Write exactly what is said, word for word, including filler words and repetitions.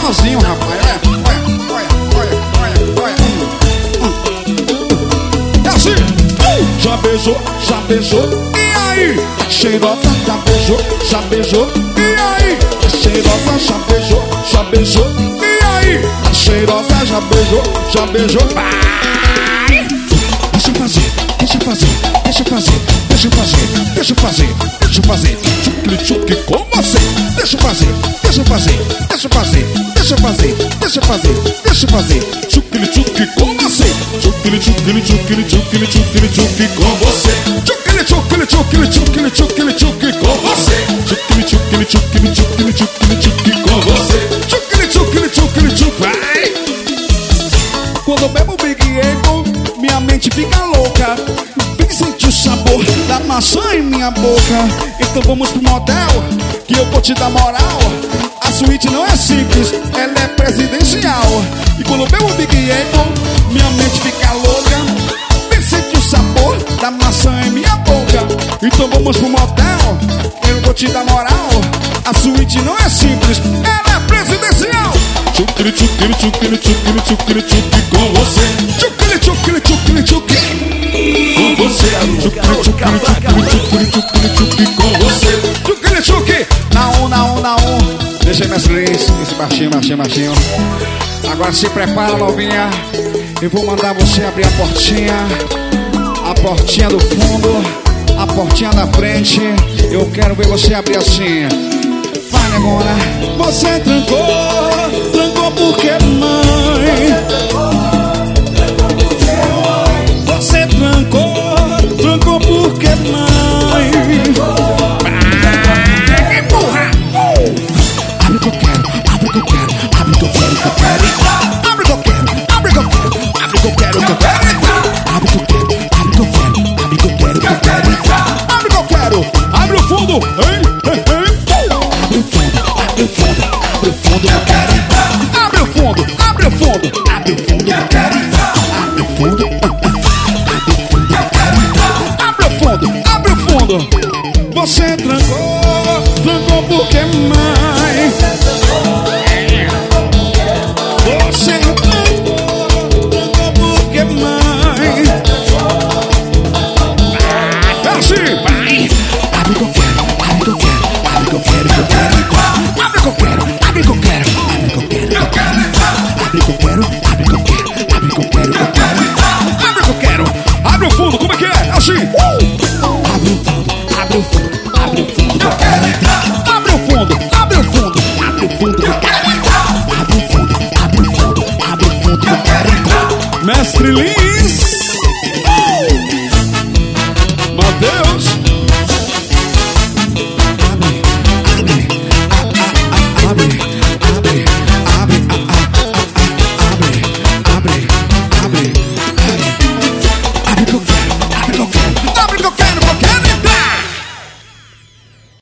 sozinho, rapaz. Olha, olha, olha, olha, olha, olha. É assim. Já beijou, já beijou. E aí? Cheirosa, já beijou, já beijou. E aí? Cheirosa, já beijou, já beijou. E aí? Cheirosa, já beijou, já beijou. Vai! Deixa eu fazer, deixa eu fazer, deixa eu fazer, deixa eu fazer, deixa eu fazer, deixa eu fazer. Tchucli tchucli com você. Deixa eu fazer, deixa eu fazer, deixa eu fazer, deixa eu fazer, deixa eu fazer, deixa eu fazer. Tchucli tchucli com você. Tchucli tchucli tchucli tchucli tchucli tchucli com você. Tchucli tchucli tchucli tchucli tchucli tchucli com você. Tchucli tchucli tchucli tchucli tchucli tchucli com você. Tchucli tchucli tchucli tchucli. Vai! Quando eu bebo Big Apple, minha mente fica louca. Vem sentir o sabor da maçã em minha boca. Então vamos pro motel, que eu vou te dar moral. A suíte não é simples, ela é presidencial. E quando eu bebo Big Apple, minha mente fica louca. Vem sentir o sabor da maçã em minha boca. Então vamos pro motel, eu vou te dar moral. A suíte não é simples, ela é presidencial. Tchucli tchucli tchucli tchucli tchucli tchucli com você. Tchucli tchucli tchucli tchucli com você. Tchucli tchucli tchucli tchucli tchucli com você. Tchucli tchucli na um, na um, na um. Deixa aí, mestre Liz, esse baixinho, baixinho, baixinho. Agora se prepara, novinha. Eu vou mandar você abrir a portinha. A portinha do fundo, a portinha da frente. Eu quero ver você abrir assim. Vai, negona. Você trancou, trancou porque mãe. Você trancou, trancou porque mãe. Vai, empurra. Abre o que eu quero, abre o que eu quero, abre o que eu quero, que eu quero. Abre o que eu quero, abre o que eu quero, abre o que eu quero, que eu quero. Abre o que eu quero, abre o que eu quero, abre o que eu quero, que eu quero. Abre o que eu quero, abre o fundo, hein, hein, hein. Abre o fundo, abre o fundo, abre o fundo, eu quero entrar. Abre o fundo, abre o fundo, abre o fundo, eu quero entrar. Abre o fundo, abre o fundo, eu quero entrar. Abre o fundo, abre o fundo. Você trancou, trancou porque mãe. Você trancou, trancou porque mãe. É assim, vai. Abre o que eu quero, abre o que eu quero, abre o que eu quero, que eu quero. Abre o que eu quero, abre o que eu quero, abre o que eu quero, que eu quero. Abre o que eu quero, abre o que eu quero, abre o que eu quero, que eu quero. Abre o que eu quero, abre o fundo, como é que é? É assim. Abre o fundo, abre o fundo, abre o fundo, que eu quero entrar. Abre o fundo, abre o fundo, abre o fundo, que eu quero entrar. Abre o fundo, abre o fundo, abre o fundo, que eu quero entrar. Mestre Liz, Mateus.